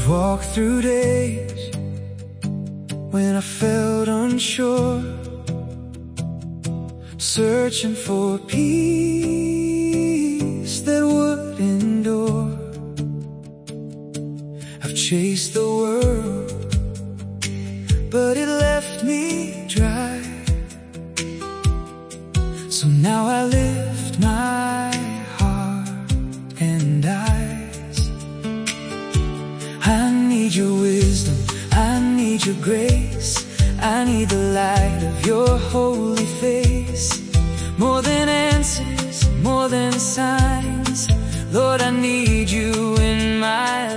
I've walked through days when I felt unsure, searching for peace that would endure. I've chased the world, but it left me dry. So now I lift my heart and eyes. I need your wisdom, I need your grace, I need the light of your holy face. More than answers, more than signs, Lord, I need you in my life.